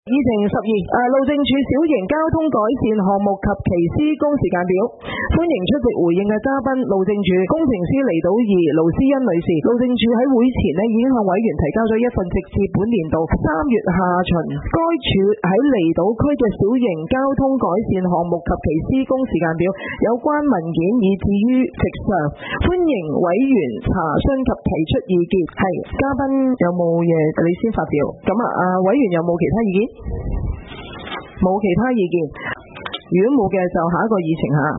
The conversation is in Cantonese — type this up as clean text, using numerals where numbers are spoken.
議程12，路政署小型交通改善項目及其施工時間表。歡迎出席回應嘅嘉賓，路政署工程師離島2盧思欣女士。路政署喺會前已經向委員提交咗一份直至本年度3月下旬該署喺離島區嘅小型交通改善項目及其施工時間表有關文件，以至於席上。歡迎委員查詢及提出意見。係嘉賓有冇嘢你先發表？咁委員有冇其他意見？冇其他意見。如果冇嘅就下一個議程下。